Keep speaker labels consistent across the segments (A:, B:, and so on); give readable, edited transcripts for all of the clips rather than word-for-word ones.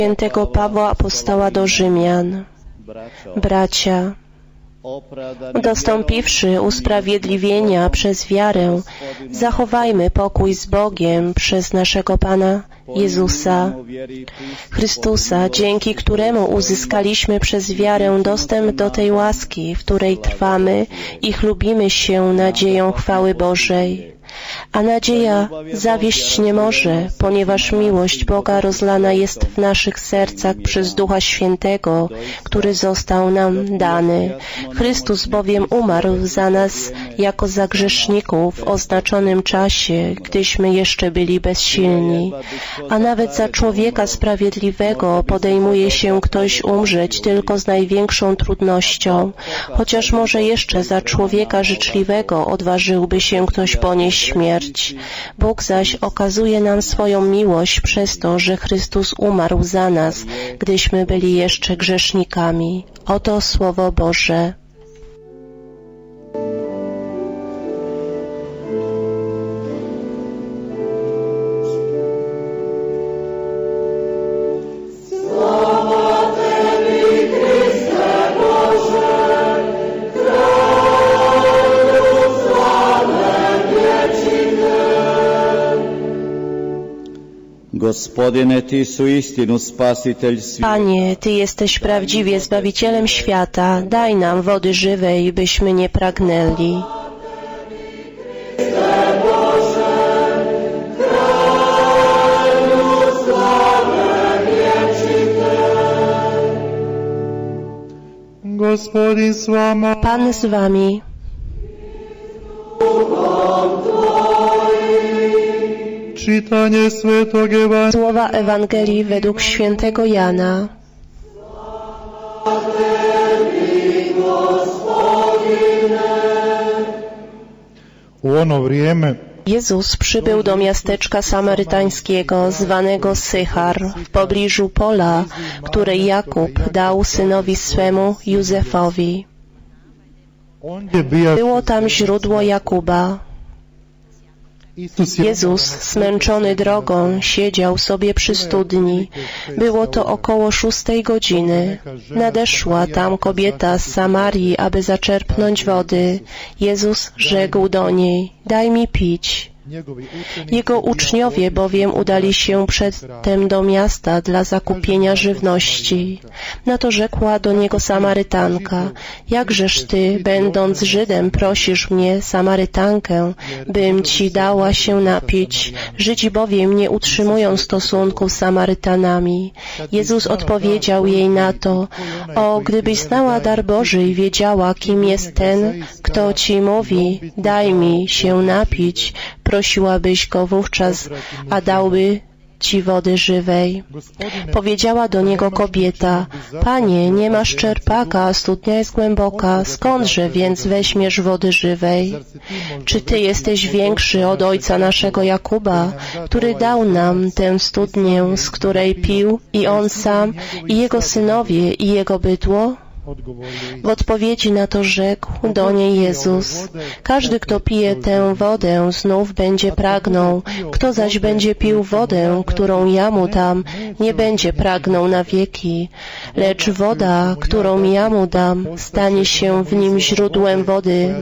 A: Świętego Pawła Apostoła do Rzymian. Bracia, dostąpiwszy usprawiedliwienia przez wiarę, zachowajmy pokój z Bogiem przez naszego Pana Jezusa Chrystusa, dzięki któremu uzyskaliśmy przez wiarę dostęp do tej łaski, w której trwamy i chlubimy się nadzieją chwały Bożej. A nadzieja zawieść nie może, ponieważ miłość Boga rozlana jest w naszych sercach przez Ducha Świętego, który został nam dany. Chrystus bowiem umarł za nas jako za grzeszników w oznaczonym czasie, gdyśmy jeszcze byli bezsilni. A nawet za człowieka sprawiedliwego podejmuje się ktoś umrzeć tylko z największą trudnością, chociaż może jeszcze za człowieka życzliwego odważyłby się ktoś ponieść śmierć. Bóg zaś okazuje nam swoją miłość przez to, że Chrystus umarł za nas, gdyśmy byli jeszcze grzesznikami. Oto Słowo Boże. Panie, Ty jesteś prawdziwie Zbawicielem świata. Daj nam wody żywej, byśmy nie pragnęli. Pan z Wami. Słowa Ewangelii według świętego Jana. Jezus przybył do miasteczka samarytańskiego zwanego Sychar w pobliżu pola, które Jakub dał synowi swemu Józefowi. Było tam źródło Jakuba. Jezus, zmęczony drogą, siedział sobie przy studni. Było to około 6 godziny. Nadeszła tam kobieta z Samarii, aby zaczerpnąć wody. Jezus rzekł do niej: daj mi pić. Jego uczniowie bowiem udali się przedtem do miasta dla zakupienia żywności. Na to rzekła do niego Samarytanka: jakżeż ty, będąc Żydem, prosisz mnie, Samarytankę, bym ci dała się napić? Żydzi bowiem nie utrzymują stosunku z Samarytanami. Jezus odpowiedział jej na to: o, gdybyś znała dar Boży i wiedziała, kim jest ten, kto ci mówi, daj mi się napić, prosiłabyś go wówczas, a dałby ci wody żywej. Powiedziała do niego kobieta: Panie, nie masz czerpaka, a studnia jest głęboka, skądże więc weźmiesz wody żywej? Czy ty jesteś większy od ojca naszego Jakuba, który dał nam tę studnię, z której pił i on sam, i jego synowie, i jego bydło? W odpowiedzi na to rzekł do niej Jezus: każdy, kto pije tę wodę, znów będzie pragnął. Kto zaś będzie pił wodę, którą ja mu dam, nie będzie pragnął na wieki. Lecz woda, którą ja mu dam, stanie się w nim źródłem wody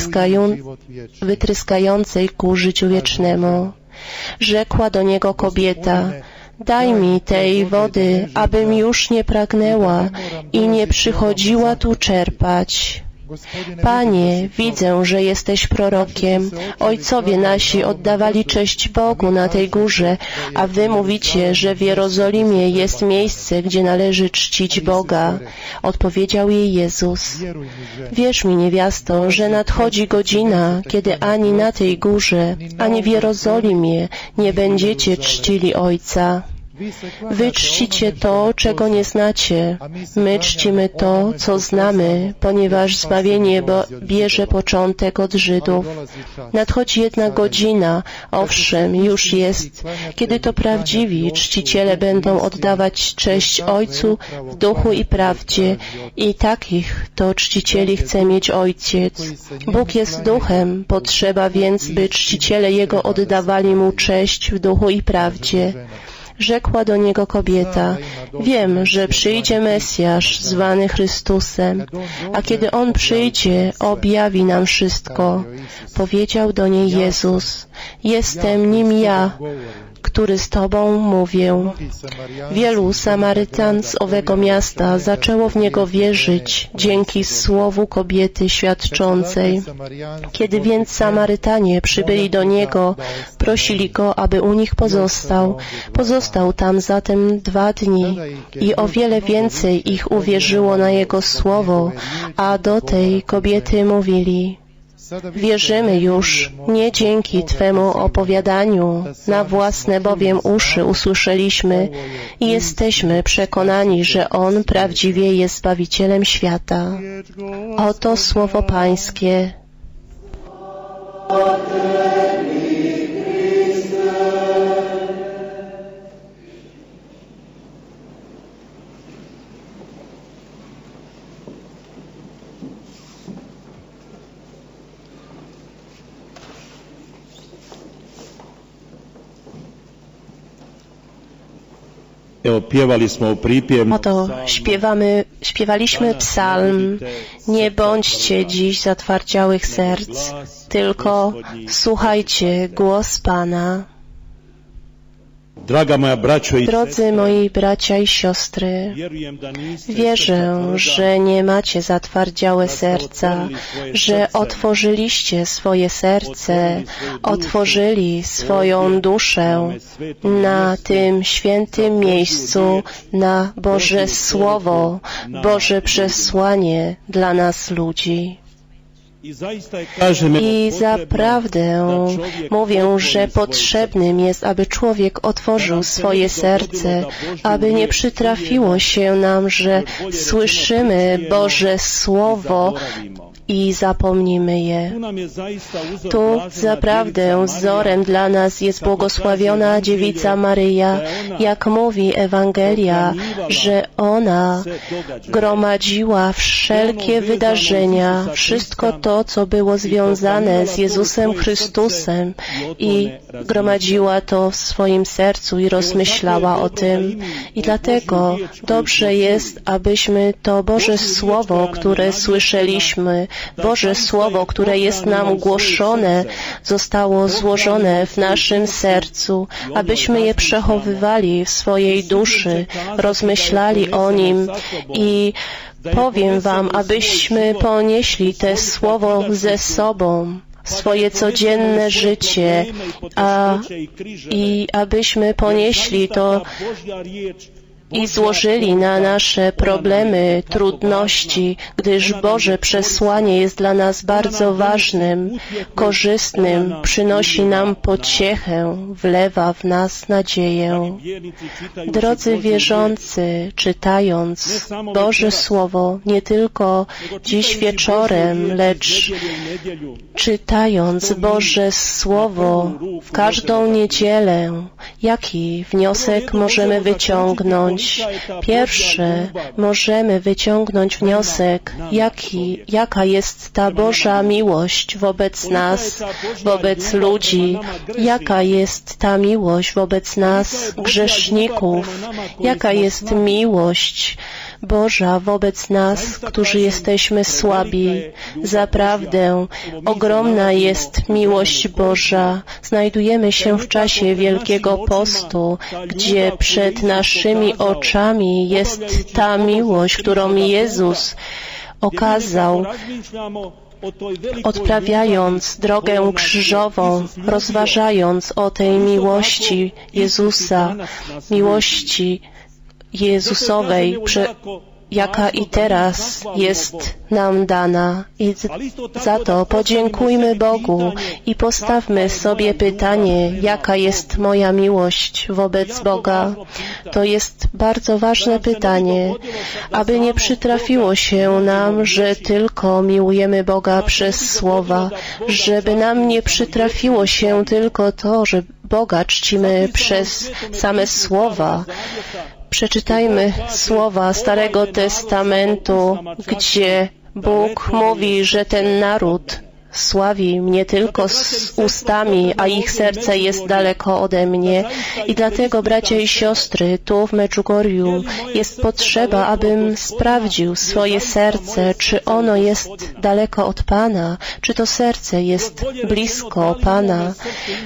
A: wytryskającej ku życiu wiecznemu. Rzekła do niego kobieta: daj mi tej wody, abym już nie pragnęła i nie przychodziła tu czerpać. Panie, widzę, że jesteś prorokiem. Ojcowie nasi oddawali cześć Bogu na tej górze, a wy mówicie, że w Jerozolimie jest miejsce, gdzie należy czcić Boga. Odpowiedział jej Jezus: wierz mi, niewiasto, że nadchodzi godzina, kiedy ani na tej górze, ani w Jerozolimie nie będziecie czcili Ojca. Wy czcicie to, czego nie znacie. My czcimy to, co znamy, ponieważ zbawienie bierze początek od Żydów. Nadchodzi jednak godzina, owszem, już jest, kiedy to prawdziwi czciciele będą oddawać cześć Ojcu w duchu i prawdzie, i takich to czcicieli chce mieć Ojciec. Bóg jest duchem, potrzeba więc, by czciciele Jego oddawali Mu cześć w duchu i prawdzie. Rzekła do niego kobieta: wiem, że przyjdzie Mesjasz, zwany Chrystusem, a kiedy On przyjdzie, objawi nam wszystko. Powiedział do niej Jezus: jestem nim ja, który z Tobą mówię. Wielu Samarytan z owego miasta zaczęło w Niego wierzyć dzięki słowu kobiety świadczącej. Kiedy więc Samarytanie przybyli do Niego, prosili Go, aby u nich pozostał. Pozostał tam zatem 2 dni i o wiele więcej ich uwierzyło na Jego słowo, a do tej kobiety mówili: wierzymy już nie dzięki Twemu opowiadaniu, na własne bowiem uszy usłyszeliśmy i jesteśmy przekonani, że On prawdziwie jest Zbawicielem świata. Oto słowo Pańskie. Oto śpiewaliśmy psalm: nie bądźcie dziś zatwardziałych serc, tylko słuchajcie głos Pana. Drodzy moi bracia i siostry, wierzę, że nie macie zatwardziałe serca, że otworzyliście swoje serce, otworzyli swoją duszę na tym świętym miejscu, na Boże Słowo, Boże przesłanie dla nas ludzi. I zaprawdę mówię, że potrzebnym jest, aby człowiek otworzył swoje serce, aby nie przytrafiło się nam, że słyszymy Boże Słowo i zapomnimy je. Tu zaprawdę wzorem dla nas jest błogosławiona dziewica Maryja, jak mówi Ewangelia, że ona gromadziła wszelkie wydarzenia, wszystko to, co było związane z Jezusem Chrystusem i gromadziła to w swoim sercu i rozmyślała o tym. I dlatego dobrze jest, abyśmy to Boże Słowo, które słyszeliśmy, Boże Słowo, które jest nam głoszone, zostało złożone w naszym sercu, abyśmy je przechowywali w swojej duszy, rozmyślali o nim i powiem Wam, abyśmy ponieśli te Słowo ze sobą, swoje codzienne życie, i abyśmy ponieśli to i złożyli na nasze problemy, trudności, gdyż Boże przesłanie jest dla nas bardzo ważnym, korzystnym, przynosi nam pociechę, wlewa w nas nadzieję. Drodzy wierzący, czytając Boże Słowo, nie tylko dziś wieczorem, lecz czytając Boże Słowo w każdą niedzielę, jaki wniosek możemy wyciągnąć? Pierwsze, możemy wyciągnąć wniosek, jaka jest ta Boża miłość wobec nas, wobec ludzi, jaka jest ta miłość wobec nas, grzeszników, jaka jest miłość Boża wobec nas, którzy jesteśmy słabi. Zaprawdę ogromna jest miłość Boża. Znajdujemy się w czasie Wielkiego Postu, gdzie przed naszymi oczami jest ta miłość, którą Jezus okazał, odprawiając drogę krzyżową, rozważając o tej miłości Jezusa, miłości Jezusowej, jaka i teraz jest nam dana. I za to podziękujmy Bogu i postawmy sobie pytanie, jaka jest moja miłość wobec Boga. To jest bardzo ważne pytanie, aby nie przytrafiło się nam, że tylko miłujemy Boga przez słowa, żeby nam nie przytrafiło się tylko to, że Boga czcimy przez same słowa. Przeczytajmy słowa Starego Testamentu, gdzie Bóg mówi, że ten naród sławi mnie tylko z ustami, a ich serce jest daleko ode mnie. I dlatego, bracia i siostry, tu w Medjugorju jest potrzeba, abym sprawdził swoje serce, czy ono jest daleko od Pana, czy to serce jest blisko Pana,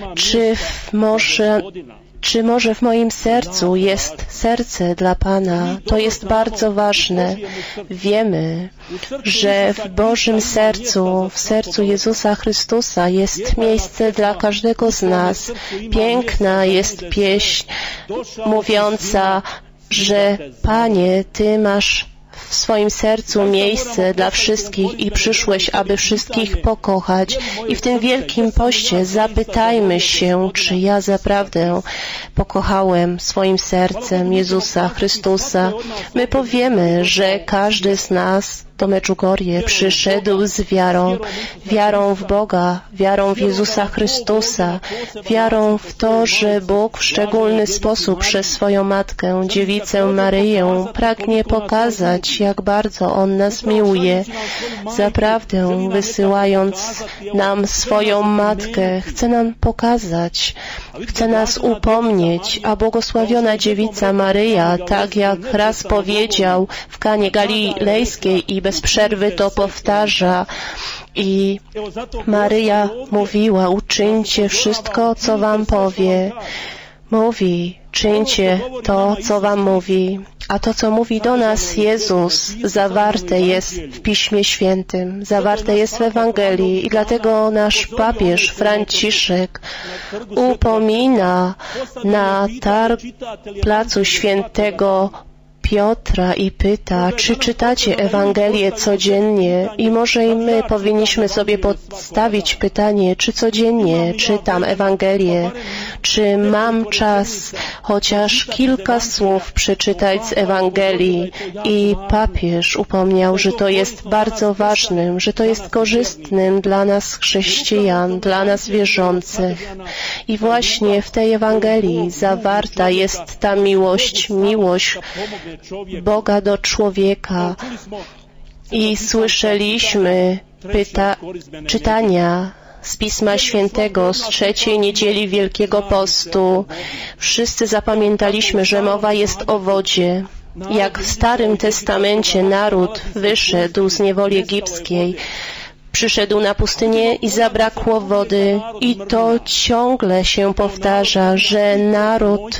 A: czy może w moim sercu jest serce dla Pana. To jest bardzo ważne. Wiemy, że w Bożym sercu, w sercu Jezusa Chrystusa jest miejsce dla każdego z nas. Piękna jest pieśń mówiąca, że Panie, Ty masz w swoim sercu miejsce dla wszystkich i przyszłeś, aby wszystkich pokochać. I w tym wielkim poście zapytajmy się, czy ja zaprawdę pokochałem swoim sercem Jezusa Chrystusa. My powiemy, że każdy z nas do Medjugorje przyszedł z wiarą w Boga, wiarą w Jezusa Chrystusa, wiarą w to, że Bóg w szczególny sposób przez swoją Matkę, Dziewicę Maryję, pragnie pokazać, jak bardzo On nas miłuje. Zaprawdę, wysyłając nam swoją Matkę, chce nam pokazać, chce nas upomnieć, a błogosławiona Dziewica Maryja, tak jak raz powiedział w Kanie Galilejskiej i bez przerwy to powtarza, i Maryja mówiła, uczyńcie wszystko, co wam powie. Mówi, czyńcie to, co wam mówi. A to, co mówi do nas Jezus, zawarte jest w Piśmie Świętym, zawarte jest w Ewangelii i dlatego nasz papież Franciszek upomina na placu Świętego Piotra i pyta, czy czytacie Ewangelię codziennie? I może i my powinniśmy sobie postawić pytanie, czy codziennie czytam Ewangelię, czy mam czas chociaż kilka słów przeczytać z Ewangelii. I papież upomniał, że to jest bardzo ważnym, że to jest korzystnym dla nas chrześcijan, dla nas wierzących. I właśnie w tej Ewangelii zawarta jest ta miłość Boga do człowieka. I słyszeliśmy czytania z Pisma Świętego z 3. niedzieli Wielkiego Postu. Wszyscy zapamiętaliśmy, że mowa jest o wodzie. Jak w Starym Testamencie naród wyszedł z niewoli egipskiej, przyszedł na pustynię i zabrakło wody. I to ciągle się powtarza, że naród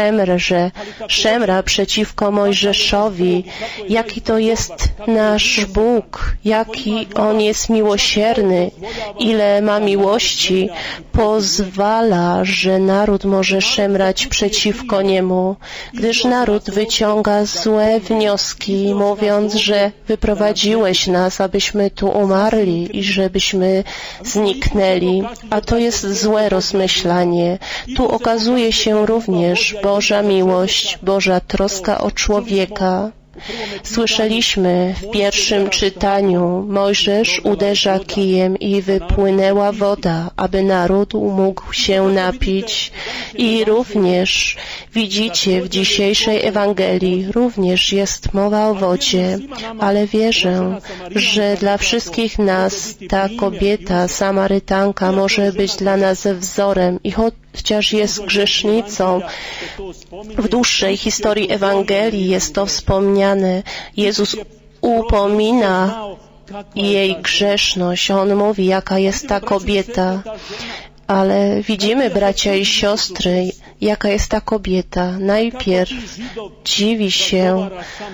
A: szemra przeciwko Mojżeszowi. Jaki to jest nasz Bóg, jaki On jest miłosierny, ile ma miłości, pozwala, że naród może szemrać przeciwko Niemu, gdyż naród wyciąga złe wnioski, mówiąc, że wyprowadziłeś nas, abyśmy tu umarli i żebyśmy zniknęli. A to jest złe rozmyślanie. Tu okazuje się również Boża miłość, Boża troska o człowieka. Słyszeliśmy w pierwszym czytaniu, Mojżesz uderza kijem i wypłynęła woda, aby naród mógł się napić. I również widzicie w dzisiejszej Ewangelii, również jest mowa o wodzie, ale wierzę, że dla wszystkich nas ta kobieta, Samarytanka, może być dla nas wzorem i chociaż jest grzesznicą, w dłuższej historii Ewangelii jest to wspomniane. Jezus upomina jej grzeszność. On mówi, jaka jest ta kobieta. Ale widzimy, bracia i siostry, jaka jest ta kobieta. Najpierw dziwi się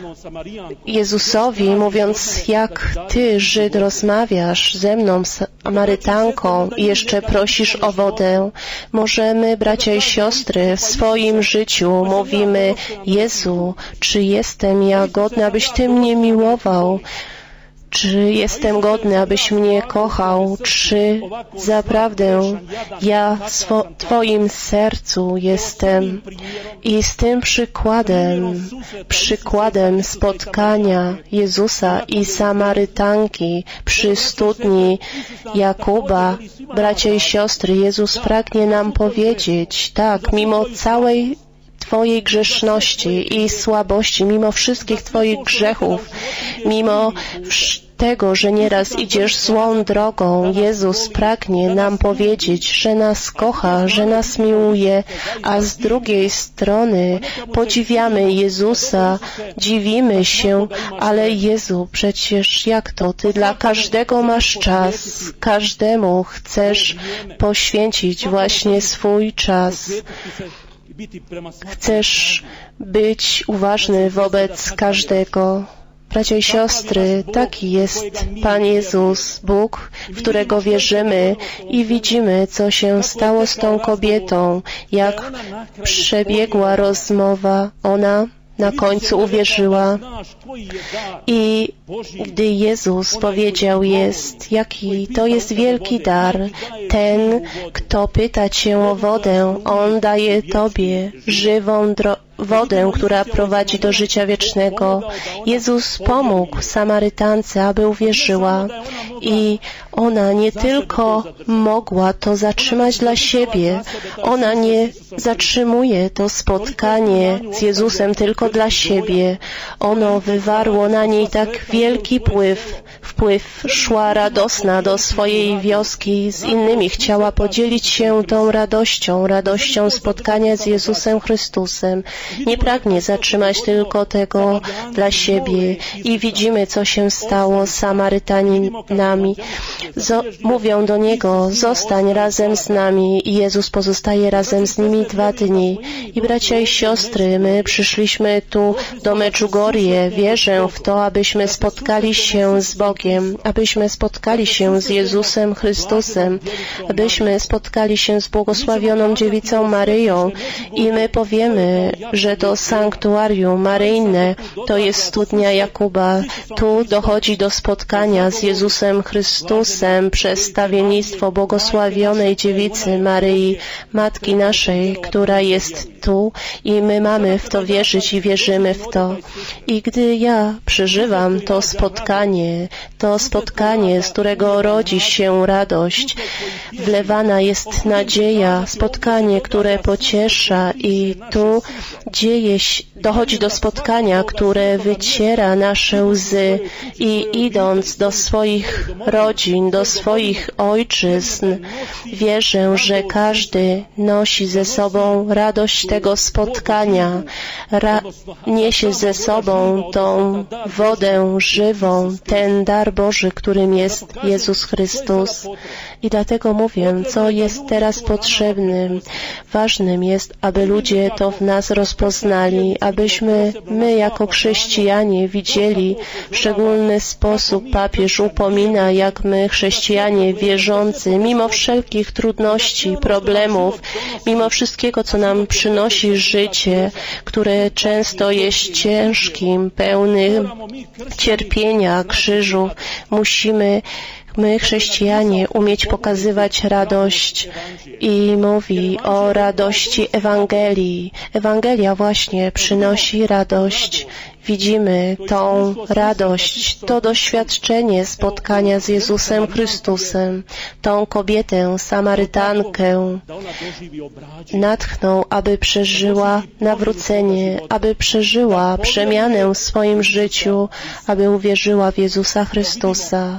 A: Jezusowi, mówiąc, jak Ty, Żyd, rozmawiasz ze mną, Samarytanką, i jeszcze prosisz o wodę. Możemy, bracia i siostry, w swoim życiu mówimy, Jezu, czy jestem ja godny, abyś Ty mnie miłował? Czy jestem godny, abyś mnie kochał? Czy zaprawdę ja w Twoim sercu jestem? I z tym przykładem spotkania Jezusa i Samarytanki przy studni Jakuba, bracia i siostry, Jezus pragnie nam powiedzieć, tak, mimo całej Twojej grzeszności i słabości, mimo wszystkich Twoich grzechów, mimo tego, że nieraz idziesz złą drogą, Jezus pragnie nam powiedzieć, że nas kocha, że nas miłuje, a z drugiej strony podziwiamy Jezusa, dziwimy się, ale Jezu, przecież jak to? Ty dla każdego masz czas, każdemu chcesz poświęcić właśnie swój czas. Chcesz być uważny wobec każdego. Bracia i siostry, taki jest Pan Jezus, Bóg, w którego wierzymy i widzimy, co się stało z tą kobietą, jak przebiegła rozmowa. Ona na końcu uwierzyła i gdy Jezus powiedział jaki to jest wielki dar, ten, kto pyta Cię o wodę, On daje Tobie żywą wodę, która prowadzi do życia wiecznego. Jezus pomógł Samarytance, aby uwierzyła i ona nie tylko mogła to zatrzymać dla siebie, ona nie zatrzymuje to spotkanie z Jezusem tylko dla siebie. Ono wywarło na niej tak wielki wpływ, szła radosna do swojej wioski z innymi, chciała podzielić się tą radością spotkania z Jezusem Chrystusem. Nie pragnie zatrzymać tylko tego dla siebie i widzimy, co się stało z Samarytaninami. Mówią do Niego, zostań razem z nami i Jezus pozostaje razem z nimi 2 dni. I bracia i siostry, my przyszliśmy tu do Medjugorje. Wierzę w to, abyśmy spotkali się z Bogiem, abyśmy spotkali się z Jezusem Chrystusem, abyśmy spotkali się z błogosławioną Dziewicą Maryją i my powiemy, że to sanktuarium maryjne to jest studnia Jakuba. Tu dochodzi do spotkania z Jezusem Chrystusem przez stawiennictwo błogosławionej Dziewicy Maryi, Matki naszej, która jest tu i my mamy w to wierzyć i wierzymy w to. I gdy ja przeżywam to spotkanie, z którego rodzi się radość, wlewana jest nadzieja, spotkanie, które pociesza i tu dochodzi do spotkania, które wyciera nasze łzy i idąc do swoich rodzin, do swoich ojczyzn, wierzę, że każdy nosi ze sobą radość tego spotkania, niesie ze sobą tą wodę żywą, ten dar Boży, którym jest Jezus Chrystus. I dlatego mówię, co jest teraz potrzebnym. Ważnym jest, aby ludzie to w nas rozpoznali, abyśmy my jako chrześcijanie widzieli w szczególny sposób. Papież upomina, jak my chrześcijanie wierzący, mimo wszelkich trudności, problemów, mimo wszystkiego, co nam przynosi życie, które często jest ciężkim, pełnym cierpienia, krzyżów, musimy my, chrześcijanie, umieć pokazywać radość i mówi o radości Ewangelii. Ewangelia właśnie przynosi radość. Widzimy tą radość, to doświadczenie spotkania z Jezusem Chrystusem, tą kobietę, Samarytankę, natchnął, aby przeżyła nawrócenie, aby przeżyła przemianę w swoim życiu, aby uwierzyła w Jezusa Chrystusa.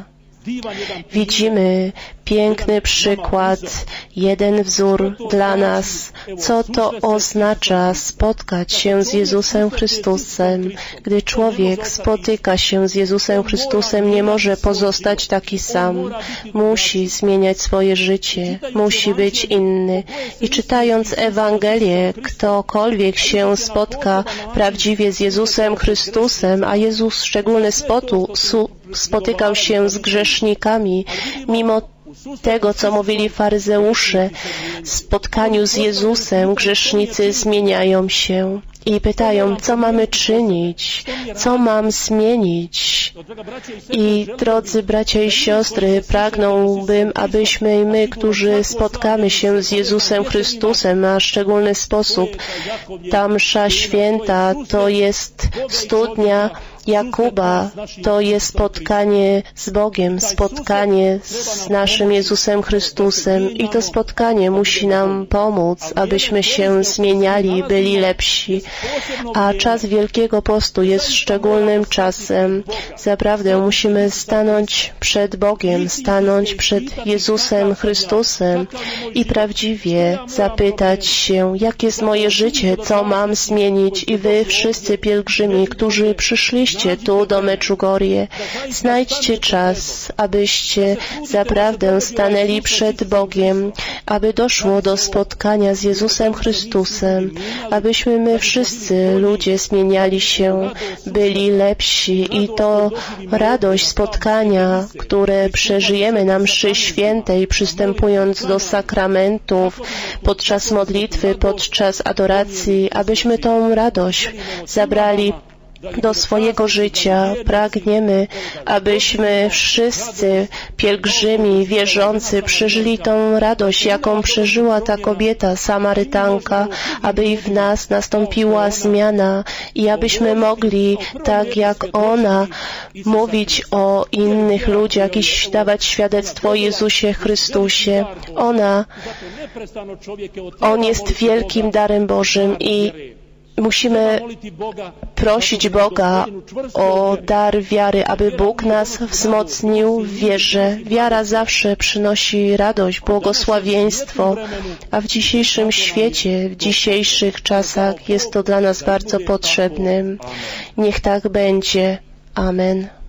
A: Widzimy piękny przykład, jeden wzór dla nas, co to oznacza spotkać się z Jezusem Chrystusem. Gdy człowiek spotyka się z Jezusem Chrystusem, nie może pozostać taki sam. Musi zmieniać swoje życie, musi być inny. I czytając Ewangelię, ktokolwiek się spotka prawdziwie z Jezusem Chrystusem, a Jezus w szczególny sposób spotykał się z grzesznikami, mimo tego, co mówili faryzeusze, w spotkaniu z Jezusem grzesznicy zmieniają się i pytają, co mamy czynić, co mam zmienić. I drodzy bracia i siostry, pragnąłbym, abyśmy i my, którzy spotkamy się z Jezusem Chrystusem, a w szczególny sposób ta msza święta to jest studnia Jakuba, to jest spotkanie z Bogiem, spotkanie z naszym Jezusem Chrystusem i to spotkanie musi nam pomóc, abyśmy się zmieniali, byli lepsi. A czas Wielkiego Postu jest szczególnym czasem. Zaprawdę musimy stanąć przed Bogiem, stanąć przed Jezusem Chrystusem i prawdziwie zapytać się, jakie jest moje życie, co mam zmienić. I wy wszyscy pielgrzymi, którzy przyszliście tu do Medjugorje, znajdźcie czas, abyście zaprawdę stanęli przed Bogiem, aby doszło do spotkania z Jezusem Chrystusem, abyśmy my wszyscy ludzie zmieniali się, byli lepsi i to radość spotkania, które przeżyjemy na mszy świętej, przystępując do sakramentów, podczas modlitwy, podczas adoracji, abyśmy tą radość zabrali do swojego życia. Pragniemy, abyśmy wszyscy pielgrzymi, wierzący przeżyli tą radość, jaką przeżyła ta kobieta, Samarytanka, aby i w nas nastąpiła zmiana i abyśmy mogli, tak jak ona, mówić o innych ludziach i dawać świadectwo o Jezusie Chrystusie. On jest wielkim darem Bożym i musimy prosić Boga o dar wiary, aby Bóg nas wzmocnił w wierze. Wiara zawsze przynosi radość, błogosławieństwo, a w dzisiejszym świecie, w dzisiejszych czasach jest to dla nas bardzo potrzebnym. Niech tak będzie. Amen.